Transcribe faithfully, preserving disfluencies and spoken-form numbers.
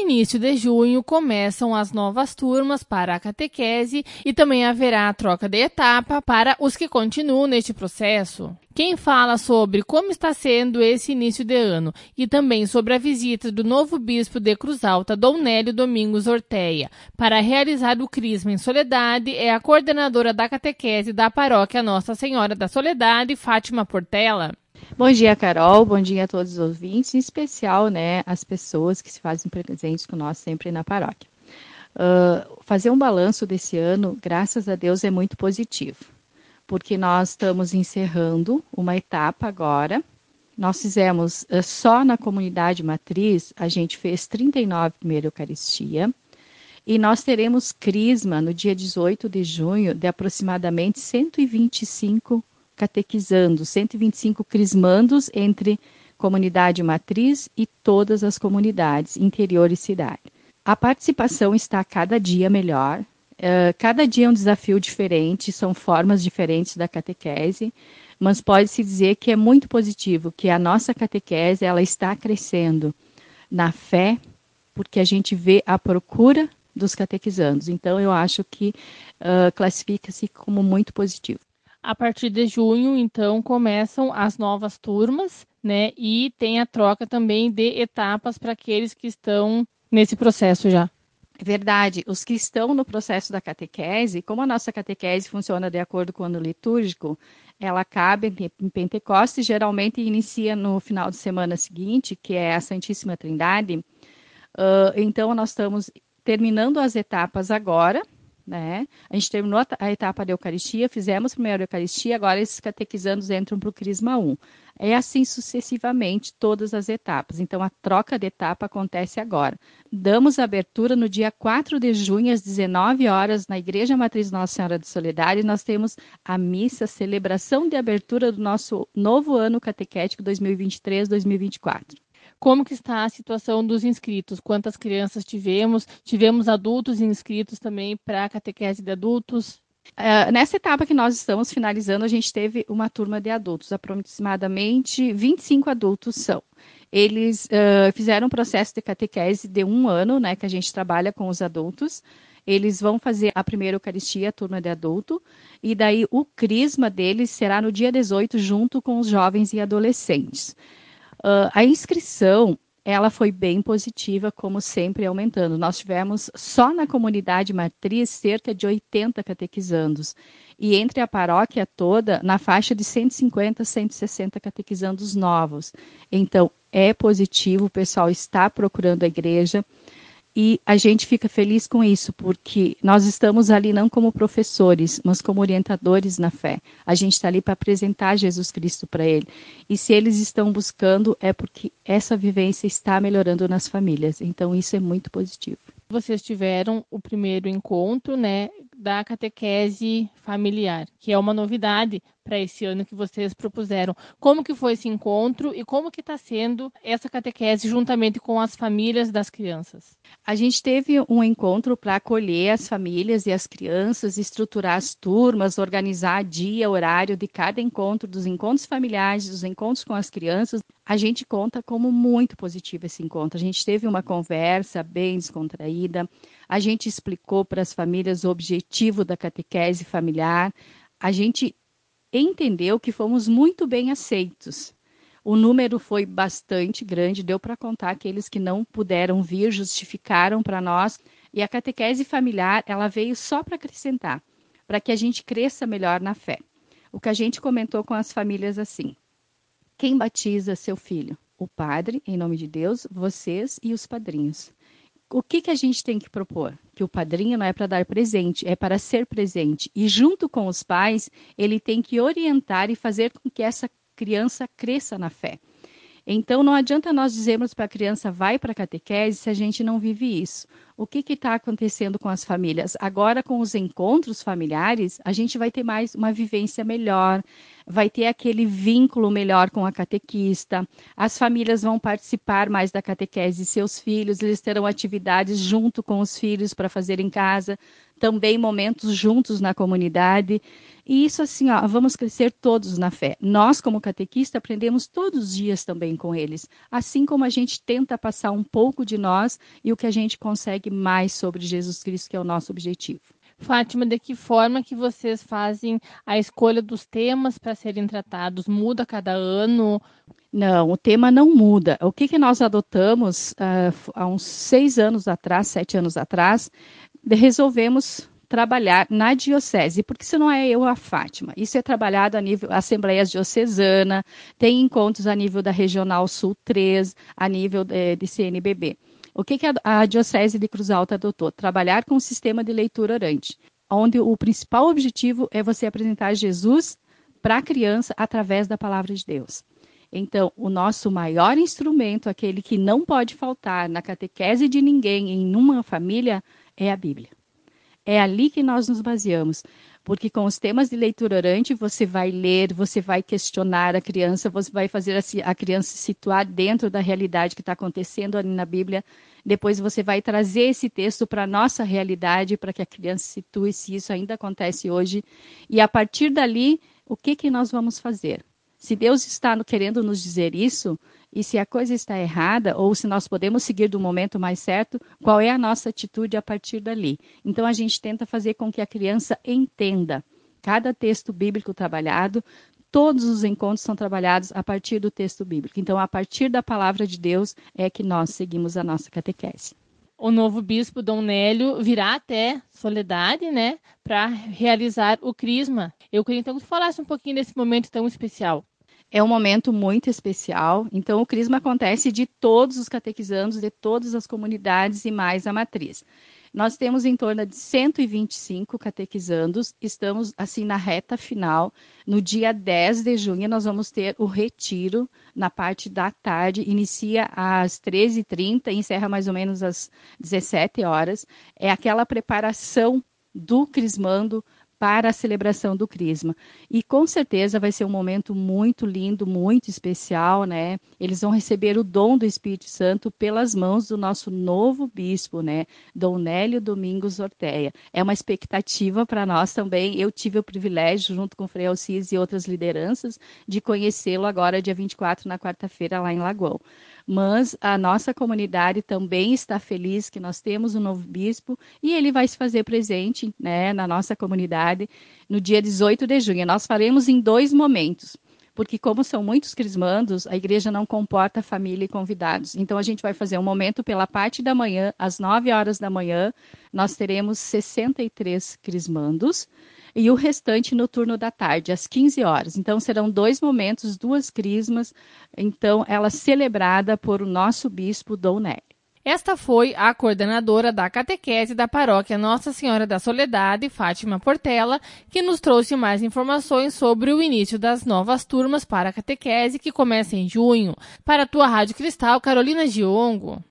início de junho começam as novas turmas para a catequese e também haverá a troca de etapa para os que continuam neste processo. Quem fala sobre como está sendo esse início de ano e também sobre a visita do novo bispo de Cruz Alta, Dom Nélio Domingos Orteia, para realizar o Crisma em Soledade é a coordenadora da catequese da paróquia Nossa Senhora da Soledade, Fátima Portela. Bom dia, Carol. Bom dia a todos os ouvintes, em especial, né, as pessoas que se fazem presentes conosco sempre na paróquia. Uh, fazer um balanço desse ano, graças a Deus, é muito positivo, porque nós estamos encerrando uma etapa agora. Nós fizemos, uh, só na comunidade matriz, a gente fez trinta e nove primeira Eucaristia, e nós teremos Crisma no dia dezoito de junho, de aproximadamente cento e vinte e cinco catequizandos, cento e vinte e cinco crismandos entre comunidade matriz e todas as comunidades, interior e cidade. A participação está cada dia melhor, uh, cada dia é um desafio diferente, são formas diferentes da catequese, mas pode-se dizer que é muito positivo, que a nossa catequese ela está crescendo na fé, porque a gente vê a procura dos catequizandos. Então, eu acho que uh, classifica-se como muito positivo. A partir de junho, então, começam as novas turmas, né? E tem a troca também de etapas para aqueles que estão nesse processo já. Verdade. Os que estão no processo da catequese, como a nossa catequese funciona de acordo com o ano litúrgico, ela acaba em Pentecostes, geralmente inicia no final de semana seguinte, que é a Santíssima Trindade. Uh, então, nós estamos terminando as etapas agora, né? A gente terminou a etapa da Eucaristia, fizemos a primeira Eucaristia, agora esses catequizandos entram para o Crisma um. É assim sucessivamente todas as etapas. Então, a troca de etapa acontece agora. Damos abertura no dia quatro de junho, às dezenove horas, na Igreja Matriz Nossa Senhora de Soledade. Nós temos a missa, a celebração de abertura do nosso novo ano catequético dois mil e vinte e três, dois mil e vinte e quatro. Como que está a situação dos inscritos? Quantas crianças tivemos? Tivemos adultos inscritos também para a catequese de adultos? Uh, nessa etapa que nós estamos finalizando, a gente teve uma turma de adultos, aproximadamente vinte e cinco adultos são. Eles uh, fizeram um processo de catequese de um ano, né, que a gente trabalha com os adultos. Eles vão fazer a primeira Eucaristia, a turma de adulto, e daí o crisma deles será no dia dezoito, junto com os jovens e adolescentes. Uh, a inscrição, ela foi bem positiva, como sempre, aumentando. Nós tivemos, só na comunidade matriz, cerca de oitenta catequizandos. E entre a paróquia toda, na faixa de cento e cinquenta, cento e sessenta catequizandos novos. Então, é positivo, o pessoal está procurando a igreja. E a gente fica feliz com isso, porque nós estamos ali não como professores, mas como orientadores na fé. A gente está ali para apresentar Jesus Cristo para ele. E se eles estão buscando, é porque essa vivência está melhorando nas famílias. Então, isso é muito positivo. Vocês tiveram o primeiro encontro, né, da catequese familiar, que é uma novidade para esse ano que vocês propuseram. Como que foi esse encontro e como que está sendo essa catequese juntamente com as famílias das crianças? A gente teve um encontro para acolher as famílias e as crianças, estruturar as turmas, organizar dia, horário de cada encontro, dos encontros familiares, dos encontros com as crianças. A gente conta como muito positivo esse encontro. A gente teve uma conversa bem descontraída, a gente explicou para as famílias o objetivo da catequese familiar, a gente entendeu que fomos muito bem aceitos. O número foi bastante grande, deu para contar aqueles que não puderam vir, justificaram para nós. E a catequese familiar, ela veio só para acrescentar, para que a gente cresça melhor na fé. O que a gente comentou com as famílias assim: quem batiza seu filho? O padre, em nome de Deus, vocês e os padrinhos. O que, que a gente tem que propor? Que o padrinho não é para dar presente, é para ser presente. E junto com os pais, ele tem que orientar e fazer com que essa criança cresça na fé. Então, não adianta nós dizermos para a criança, vai para a catequese, se a gente não vive isso. O que está acontecendo com as famílias? Agora, com os encontros familiares, a gente vai ter mais uma vivência melhor, vai ter aquele vínculo melhor com a catequista, as famílias vão participar mais da catequese de seus filhos, eles terão atividades junto com os filhos para fazer em casa, também momentos juntos na comunidade. E isso assim, ó, vamos crescer todos na fé. Nós, como catequista, aprendemos todos os dias também com eles. Assim como a gente tenta passar um pouco de nós e o que a gente consegue mais sobre Jesus Cristo, que é o nosso objetivo. Fátima, de que forma que vocês fazem a escolha dos temas para serem tratados? Muda a cada ano? Não, o tema não muda. O que, que nós adotamos uh, há uns seis anos atrás, sete anos atrás, resolvemos trabalhar na diocese, porque isso não é eu a Fátima, isso é trabalhado a nível Assembleias Diocesana, tem encontros a nível da Regional Sul três, a nível de, de C N B B. O que, que a, a Diocese de Cruz Alta adotou? Trabalhar com um sistema de leitura orante, onde o principal objetivo é você apresentar Jesus para a criança através da palavra de Deus. Então, o nosso maior instrumento, aquele que não pode faltar na catequese de ninguém em uma família, é a Bíblia. É ali que nós nos baseamos, porque com os temas de leitura orante, você vai ler, você vai questionar a criança, você vai fazer a criança se situar dentro da realidade que está acontecendo ali na Bíblia. Depois você vai trazer esse texto para a nossa realidade, para que a criança se situe se isso ainda acontece hoje. E a partir dali, o que, que nós vamos fazer? Se Deus está querendo nos dizer isso, e se a coisa está errada, ou se nós podemos seguir do momento mais certo, qual é a nossa atitude a partir dali? Então, a gente tenta fazer com que a criança entenda cada texto bíblico trabalhado, todos os encontros são trabalhados a partir do texto bíblico. Então, a partir da palavra de Deus é que nós seguimos a nossa catequese. O novo bispo Dom Nélio virá até Soledade, né, para realizar o crisma. Eu queria então que tu falasse um pouquinho desse momento tão especial. É um momento muito especial. Então, o crisma acontece de todos os catequizandos, de todas as comunidades e mais a matriz. Nós temos em torno de cento e vinte e cinco catequizandos, estamos assim na reta final. No dia dez de junho nós vamos ter o retiro na parte da tarde, inicia às treze e trinta e encerra mais ou menos às dezessete horas. É aquela preparação do crismando para a celebração do crisma. E com certeza vai ser um momento muito lindo, muito especial, né? Eles vão receber o dom do Espírito Santo pelas mãos do nosso novo bispo, né? Dom Nélio Domingos Orteia. É uma expectativa para nós também. Eu tive o privilégio, junto com o Frei Alcides e outras lideranças, de conhecê-lo agora, dia vinte e quatro, na quarta-feira, lá em Lagoão. Mas a nossa comunidade também está feliz que nós temos um novo bispo e ele vai se fazer presente, né, na nossa comunidade no dia dezoito de junho. Nós faremos em dois momentos, porque como são muitos crismandos, a igreja não comporta família e convidados. Então a gente vai fazer um momento pela parte da manhã, às nove horas da manhã, nós teremos sessenta e três crismandos, e o restante no turno da tarde, às quinze horas. Então, serão dois momentos, duas crismas, então, ela celebrada por o nosso bispo, Dom Nélio. Esta foi a coordenadora da catequese da paróquia Nossa Senhora da Soledade, Fátima Portela, que nos trouxe mais informações sobre o início das novas turmas para a catequese, que começa em junho. Para a tua Rádio Cristal, Carolina Giongo.